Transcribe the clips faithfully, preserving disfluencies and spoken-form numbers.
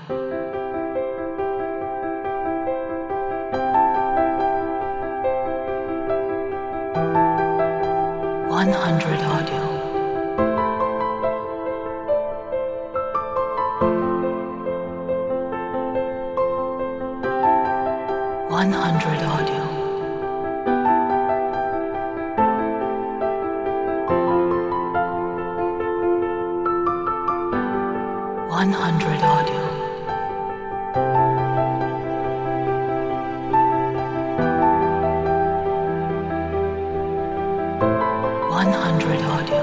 one hundred audio. one hundred audio. one hundred audio. one hundred audio.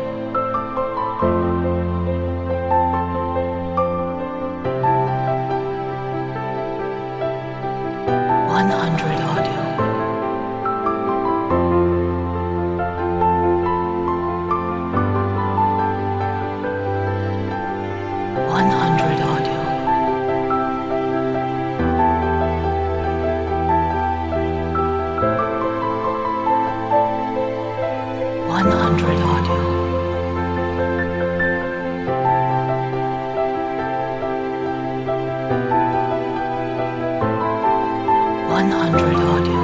one hundred audio. one hundred audio. one hundred audio. one hundred audio.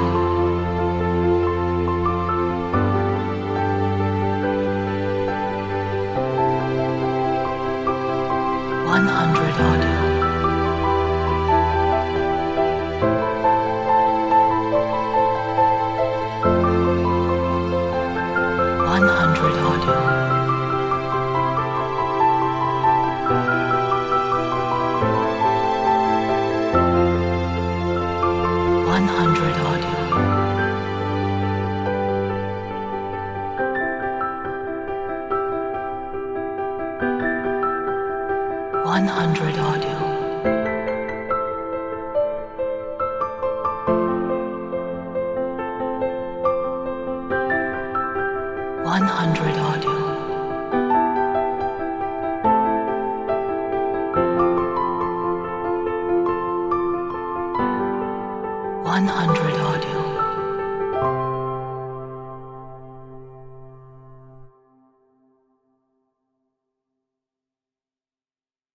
one hundred audio. one hundred audio. one hundred audio. one hundred audio. one hundred audio. one hundred